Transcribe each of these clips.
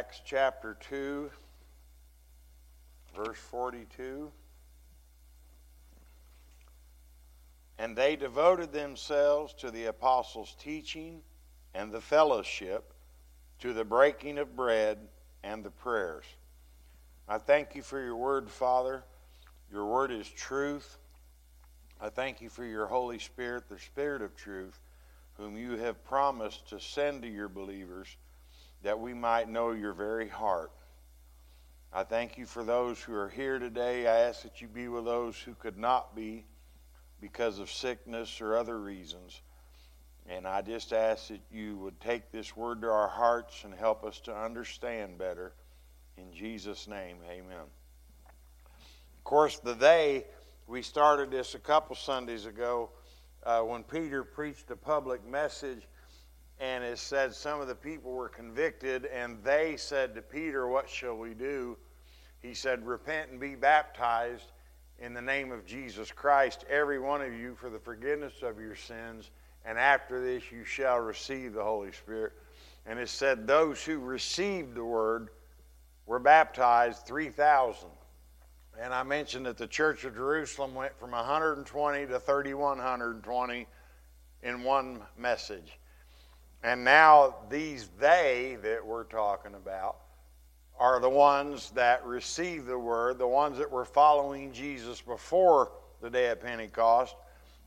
Acts chapter 2, verse 42. And they devoted themselves to the apostles' teaching and the fellowship, to the breaking of bread and the prayers. I thank you for your word, Father. Your word is truth. I thank you for your Holy Spirit, the Spirit of truth, whom you have promised to send to your believers, that we might know your very heart. I thank you for those who are here today. I ask that you be with those who could not be because of sickness or other reasons. And I just ask that you would take this word to our hearts and help us to understand better. In Jesus' name, amen. Of course, we started this a couple Sundays ago when Peter preached a public message, and it said some of the people were convicted, and they said to Peter, "What shall we do?" He said, "Repent and be baptized in the name of Jesus Christ, every one of you, for the forgiveness of your sins, and after this you shall receive the Holy Spirit." And it said those who received the word were baptized, 3,000. And I mentioned that the Church of Jerusalem went from 120 to 3,120 in one message. And now they that we're talking about are the ones that received the word, the ones that were following Jesus before the day of Pentecost.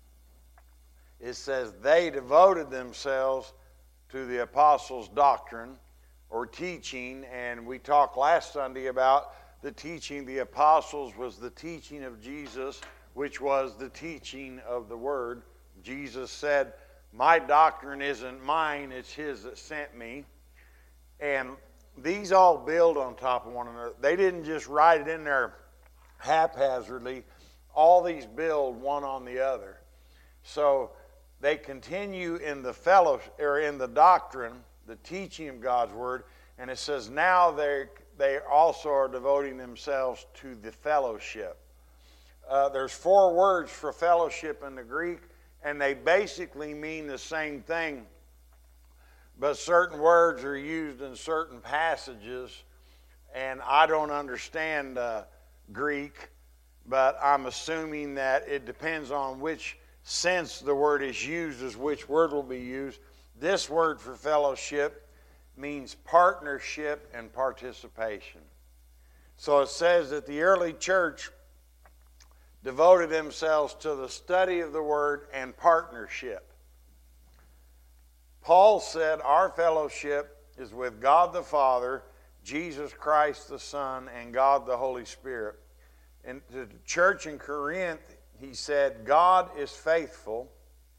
It says they devoted themselves to the apostles' doctrine or teaching, and we talked last Sunday about the teaching of the apostles was the teaching of Jesus, which was the teaching of the word. Jesus said, "My doctrine isn't mine, it's his that sent me." And these all build on top of one another. They didn't just write it in there haphazardly. All these build one on the other. So they continue in the fellowship, or in the doctrine, the teaching of God's word, and it says now they also are devoting themselves to the fellowship. There's 4 words for fellowship in the Greek, and they basically mean the same thing. But certain words are used in certain passages, and I don't understand Greek, but I'm assuming that it depends on which sense the word is used as which word will be used. This word for fellowship means partnership and participation. So it says that the early church devoted themselves to the study of the word and partnership. Paul said our fellowship is with God the Father, Jesus Christ the Son, and God the Holy Spirit. And to the church in Corinth, he said, God is faithful,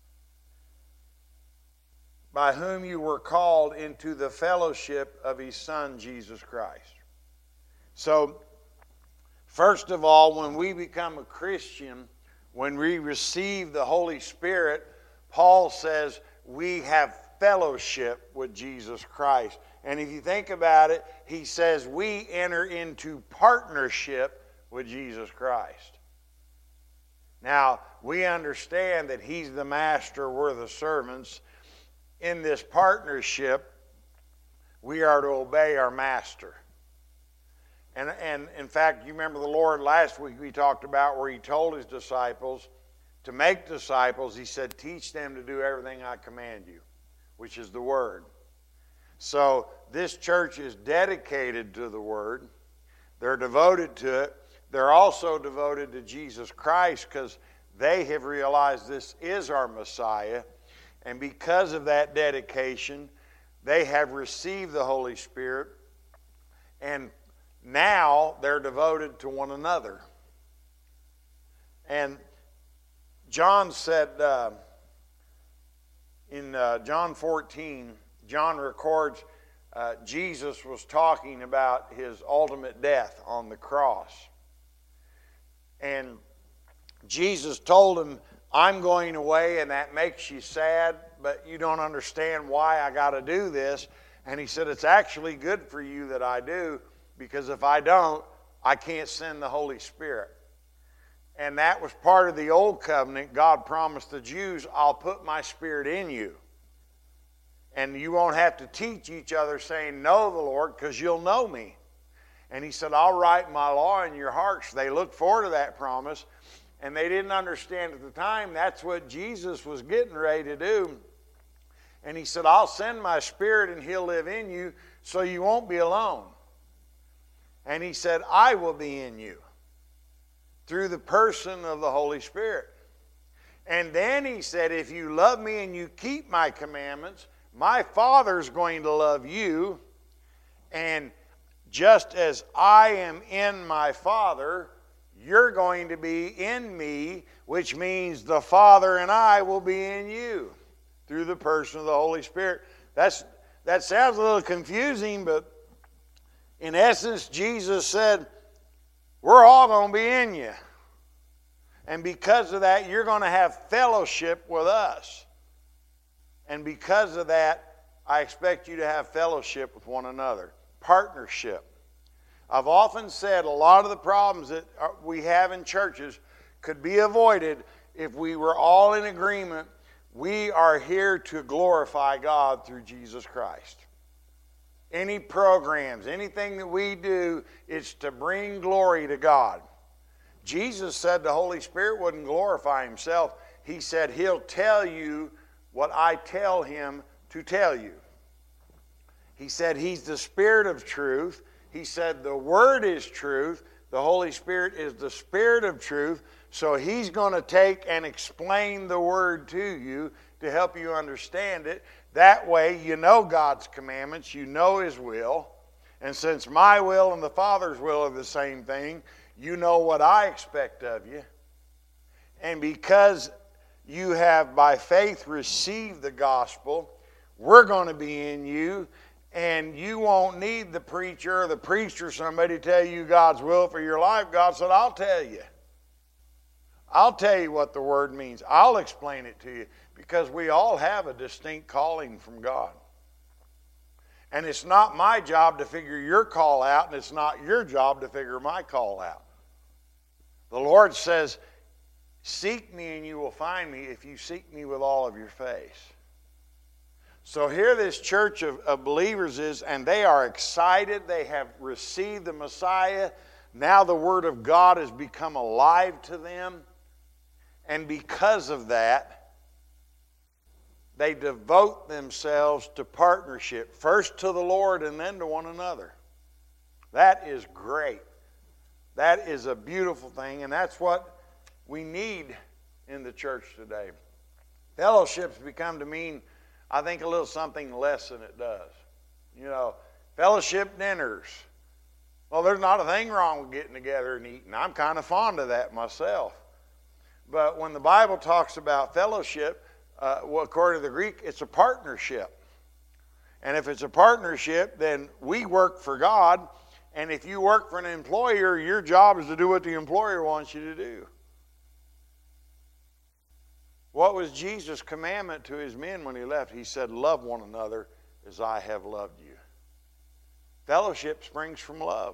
by whom you were called into the fellowship of his Son, Jesus Christ. So, first of all, when we become a Christian, when we receive the Holy Spirit, Paul says we have fellowship with Jesus Christ. And if you think about it, he says we enter into partnership with Jesus Christ. Now, we understand that he's the master, we're the servants. In this partnership, we are to obey our master. And in fact, you remember the Lord last week we talked about where he told his disciples to make disciples. He said, teach them to do everything I command you, which is the word. So this church is dedicated to the word. They're devoted to it. They're also devoted to Jesus Christ because they have realized this is our Messiah. And because of that dedication, they have received the Holy Spirit. And now they're devoted to one another. And John said in John 14, John records Jesus was talking about his ultimate death on the cross. And Jesus told him, I'm going away and that makes you sad, but you don't understand why I got to do this. And he said, it's actually good for you that I do, because if I don't, I can't send the Holy Spirit. And that was part of the old covenant. God promised the Jews, I'll put my Spirit in you. And you won't have to teach each other saying, know the Lord, because you'll know me. And he said, I'll write my law in your hearts. They looked forward to that promise, and they didn't understand at the time that's what Jesus was getting ready to do. And he said, I'll send my Spirit and he'll live in you so you won't be alone. And he said, I will be in you through the person of the Holy Spirit. And then he said, if you love me and you keep my commandments, my Father's going to love you. And just as I am in my Father, you're going to be in me, which means the Father and I will be in you through the person of the Holy Spirit. That sounds a little confusing, but in essence, Jesus said, we're all going to be in you. And because of that, you're going to have fellowship with us. And because of that, I expect you to have fellowship with one another. Partnership. I've often said a lot of the problems that we have in churches could be avoided if we were all in agreement. We are here to glorify God through Jesus Christ. Any programs, anything that we do, it's to bring glory to God. Jesus said the Holy Spirit wouldn't glorify himself. He said he'll tell you what I tell him to tell you. He said he's the Spirit of truth. He said the Word is truth. The Holy Spirit is the Spirit of truth. So he's going to take and explain the Word to you to help you understand it. That way you know God's commandments, you know his will. And since my will and the Father's will are the same thing, you know what I expect of you. And because you have by faith received the gospel, we're going to be in you. And you won't need the preacher or the priest or somebody to tell you God's will for your life. God said, I'll tell you. I'll tell you what the word means. I'll explain it to you. Because we all have a distinct calling from God. And it's not my job to figure your call out, and it's not your job to figure my call out. The Lord says, seek me and you will find me if you seek me with all of your face. So here this church of believers is, and they are excited. They have received the Messiah. Now the Word of God has become alive to them. And because of that, they devote themselves to partnership, first to the Lord and then to one another. That is great. That is a beautiful thing, and that's what we need in the church today. Fellowship's become to mean, I think, a little something less than it does. You know, fellowship dinners. Well, there's not a thing wrong with getting together and eating. I'm kind of fond of that myself. But when the Bible talks about fellowship, well, according to the Greek, it's a partnership. And if it's a partnership, then we work for God. And if you work for an employer, your job is to do what the employer wants you to do. What was Jesus' commandment to his men when he left? He said, love one another as I have loved you. Fellowship springs from love.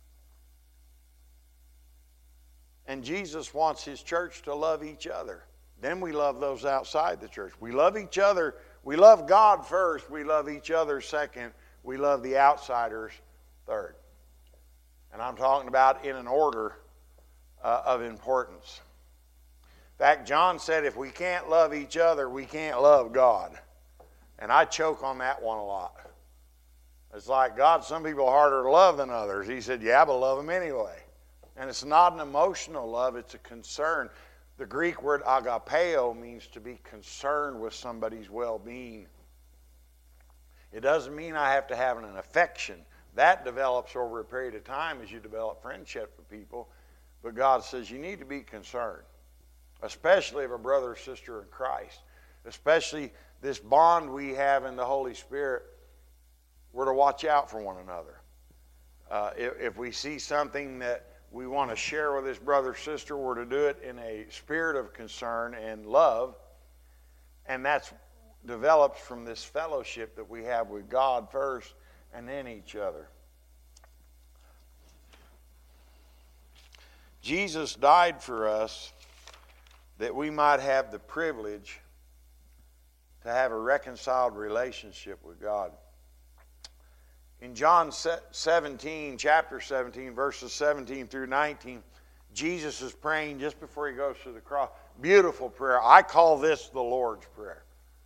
And Jesus wants his church to love each other. Then we love those outside the church. We love each other. We love God first. We love each other second. We love the outsiders third. And I'm talking about in an order of importance. In fact, John said if we can't love each other, we can't love God. And I choke on that one a lot. It's like, God, some people are harder to love than others. He said, yeah, but love them anyway. And it's not an emotional love, it's a concern. The Greek word agapeo means to be concerned with somebody's well-being. It doesn't mean I have to have an affection. That develops over a period of time as you develop friendship with people. But God says you need to be concerned, especially of a brother or sister in Christ, especially this bond we have in the Holy Spirit. We're to watch out for one another. If we see something that we want to share with this brother or sister, we're to do it in a spirit of concern and love. And that's develops from this fellowship that we have with God first and then each other. Jesus died for us that we might have the privilege to have a reconciled relationship with God. In John 17, chapter 17, verses 17 through 19, Jesus is praying just before he goes to the cross. Beautiful prayer. I call this the Lord's Prayer.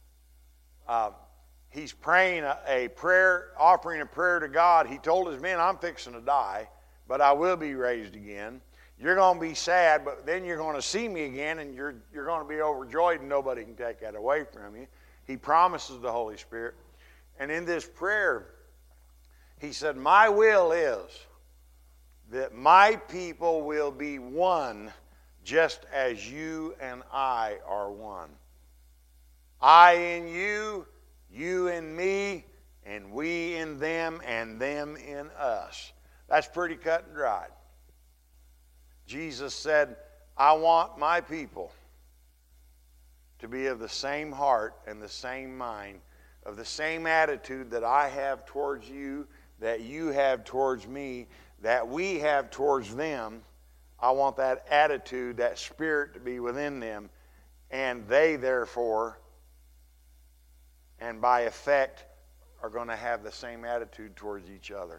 He's praying a prayer, offering a prayer to God. He told his men, I'm fixing to die, but I will be raised again. You're going to be sad, but then you're going to see me again, and you're going to be overjoyed, and nobody can take that away from you. He promises the Holy Spirit. And in this prayer, he said, my will is that my people will be one just as you and I are one. I in you, you in me, and we in them, and them in us. That's pretty cut and dried. Jesus said, I want my people to be of the same heart and the same mind, of the same attitude that I have towards you, that you have towards me, that we have towards them. I want that attitude, that spirit to be within them, and they therefore, and by effect, are going to have the same attitude towards each other.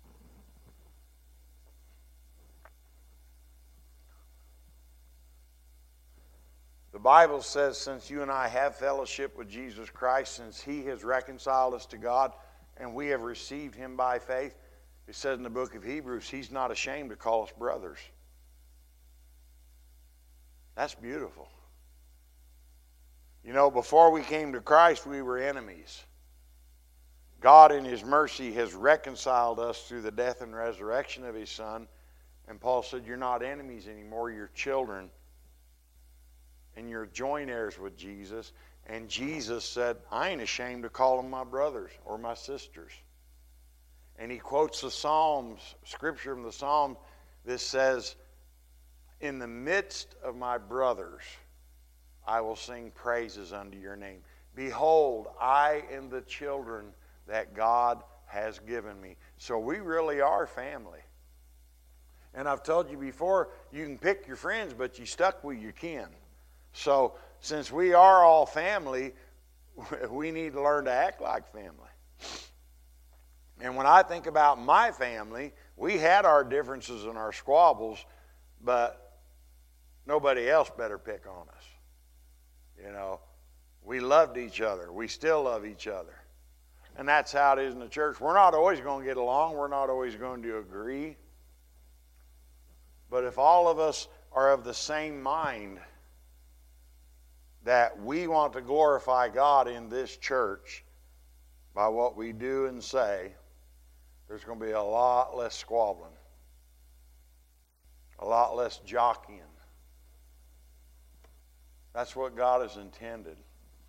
The Bible says, since you and I have fellowship with Jesus Christ, since he has reconciled us to God, and we have received him by faith, it says in the book of Hebrews, he's not ashamed to call us brothers. That's beautiful. You know, before we came to Christ, we were enemies. God in his mercy has reconciled us through the death and resurrection of his Son. And Paul said, you're not enemies anymore, you're children. And you're joint heirs with Jesus. And Jesus said, I ain't ashamed to call them my brothers or my sisters. And he quotes the Psalms, scripture from the Psalms, that says, in the midst of my brothers, I will sing praises unto your name. Behold, I am the children that God has given me. So we really are family. And I've told you before, you can pick your friends, but you stuck with your kin. So since we are all family, we need to learn to act like family. And when I think about my family, we had our differences and our squabbles, but nobody else better pick on us. You know, we loved each other. We still love each other. And that's how it is in the church. We're not always going to get along. We're not always going to agree. But if all of us are of the same mind, that we want to glorify God in this church by what we do and say, there's going to be a lot less squabbling, a lot less jockeying. That's what God has intended.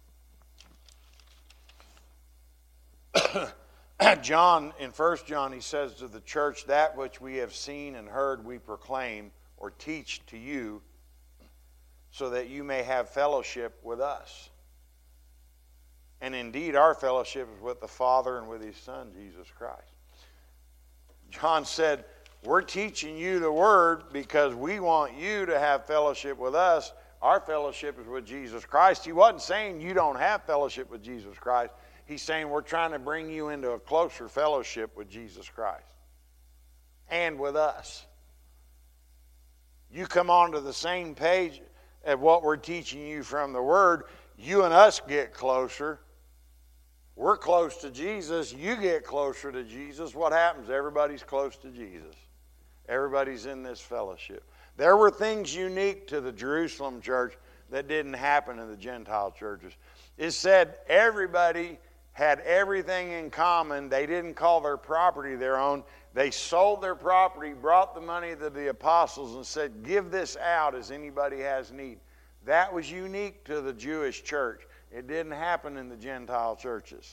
John, in 1 John, he says to the church, that which we have seen and heard we proclaim or teach to you, so that you may have fellowship with us. And indeed, our fellowship is with the Father and with his Son, Jesus Christ. John said, we're teaching you the Word because we want you to have fellowship with us. Our fellowship is with Jesus Christ. He wasn't saying you don't have fellowship with Jesus Christ. He's saying we're trying to bring you into a closer fellowship with Jesus Christ and with us. You come onto the same page at what we're teaching you from the Word, you and us get closer. We're close to Jesus. You get closer to Jesus. What happens? Everybody's close to Jesus. Everybody's in this fellowship. There were things unique to the Jerusalem church that didn't happen in the Gentile churches. It said everybody had everything in common. They didn't call their property their own. They sold their property, brought the money to the apostles, and said, give this out as anybody has need. That was unique to the Jewish church. It didn't happen in the Gentile churches.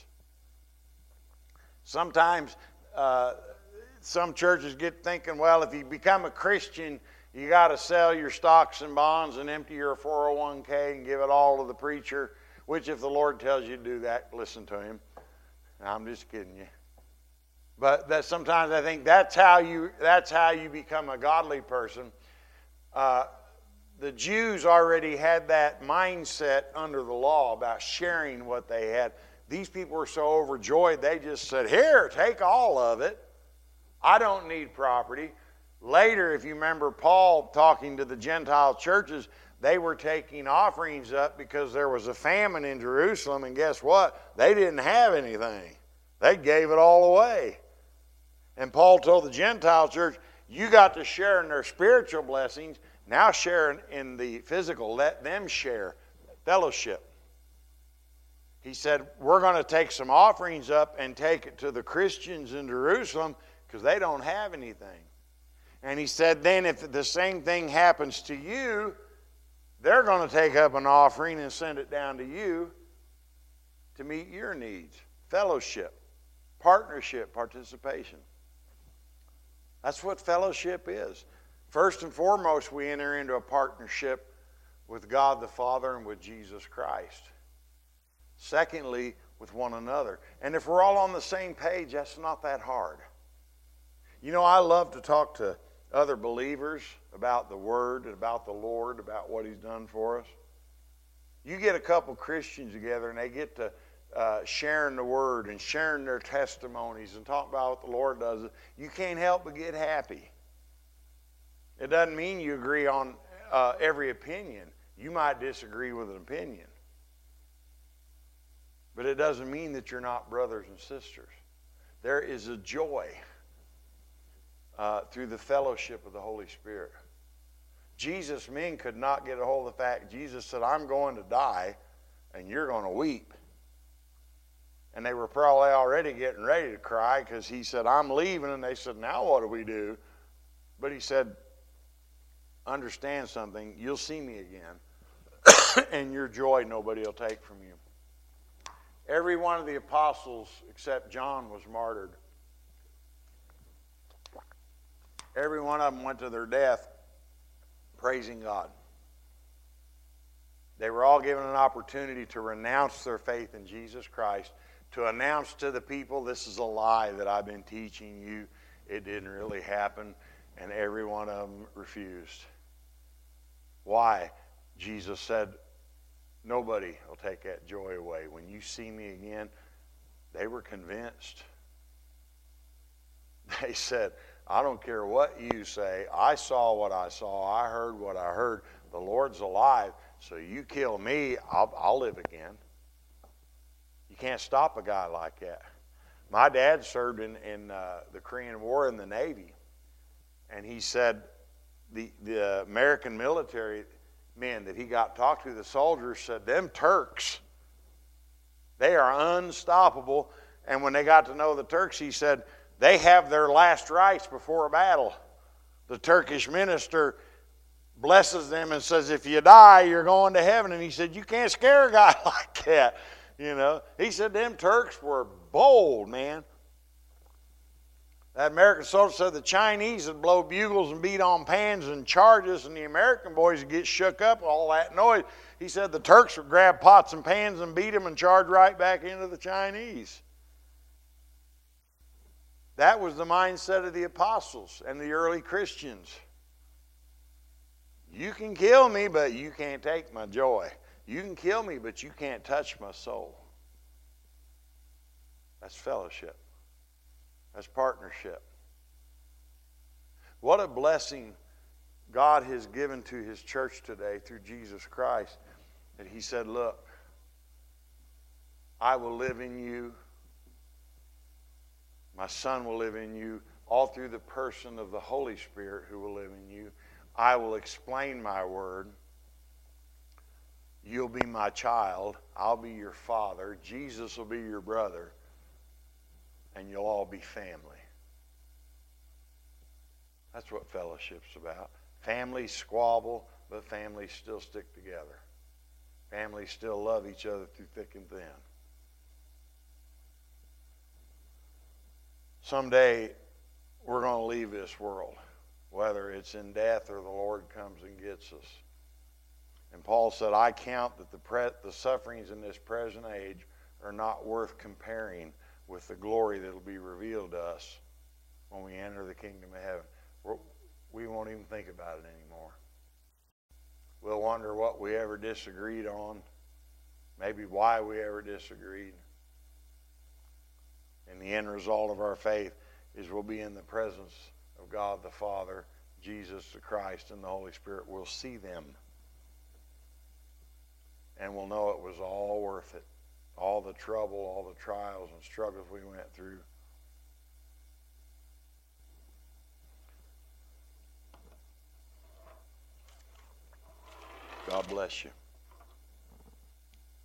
Sometimes some churches get thinking, well, if you become a Christian, you got to sell your stocks and bonds and empty your 401k and give it all to the preacher, which if the Lord tells you to do that, listen to him. I'm just kidding you. But that sometimes I think that's how you become a godly person. the Jews already had that mindset under the law about sharing what they had. These people were so overjoyed, they just said, here, take all of it. I don't need property. Later, if you remember Paul talking to the Gentile churches, they were taking offerings up because there was a famine in Jerusalem, and guess what? They didn't have anything. They gave it all away. And Paul told the Gentile church, you got to share in their spiritual blessings, now share in the physical. Let them share fellowship. He said, we're going to take some offerings up and take it to the Christians in Jerusalem because they don't have anything. And he said, then if the same thing happens to you, they're going to take up an offering and send it down to you to meet your needs. Fellowship, partnership, participation. That's what fellowship is. First and foremost, we enter into a partnership with God the Father and with Jesus Christ. Secondly, with one another. And if we're all on the same page, that's not that hard. You know, I love to talk to other believers about the Word, about the Lord, about what He's done for us. You get a couple Christians together and they get to sharing the Word and sharing their testimonies and talk about what the Lord does. You can't help but get happy. It doesn't mean you agree on every opinion. You might disagree with an opinion. But it doesn't mean that you're not brothers and sisters. There is a joy through the fellowship of the Holy Spirit. Jesus' men could not get a hold of the fact. Jesus said, I'm going to die, and you're going to weep. And they were probably already getting ready to cry because he said, I'm leaving. And they said, now what do we do? But he said, understand something. You'll see me again, and your joy nobody will take from you. Every one of the apostles except John was martyred. Every one of them went to their death praising God. They were all given an opportunity to renounce their faith in Jesus Christ, to announce to the people, this is a lie that I've been teaching you. It didn't really happen. And every one of them refused. Why? Jesus said, nobody will take that joy away. When you see me again, they were convinced. They said, I don't care what you say. I saw what I saw. I heard what I heard. The Lord's alive, so you kill me, I'll live again. You can't stop a guy like that. My dad served in the Korean War in the Navy, and he said the American military men that he got talked to, the soldiers, said, them Turks, they are unstoppable. And when they got to know the Turks, he said, they have their last rites before a battle. The Turkish minister blesses them and says, if you die, you're going to heaven. And he said, you can't scare a guy like that. You know, he said, them Turks were bold, man. That American soldier said the Chinese would blow bugles and beat on pans and charges, and the American boys would get shook up, all that noise. He said the Turks would grab pots and pans and beat them and charge right back into the Chinese. That was the mindset of the apostles and the early Christians. You can kill me, but you can't take my joy. You can kill me, but you can't touch my soul. That's fellowship. That's partnership. What a blessing God has given to His church today through Jesus Christ. That He said, look, I will live in you. My Son will live in you, all through the person of the Holy Spirit who will live in you. I will explain my word. You'll be my child. I'll be your father. Jesus will be your brother. And you'll all be family. That's what fellowship's about. Families squabble, but families still stick together. Families still love each other through thick and thin. Someday, we're going to leave this world, whether it's in death or the Lord comes and gets us. And Paul said, I count that the sufferings in this present age are not worth comparing with the glory that will be revealed to us when we enter the kingdom of heaven. We won't even think about it anymore. We'll wonder what we ever disagreed on, maybe why we ever disagreed. And the end result of our faith is we'll be in the presence of God the Father, Jesus the Christ, and the Holy Spirit. We'll see them. And we'll know it was all worth it. All the trouble, all the trials and struggles we went through. God bless you.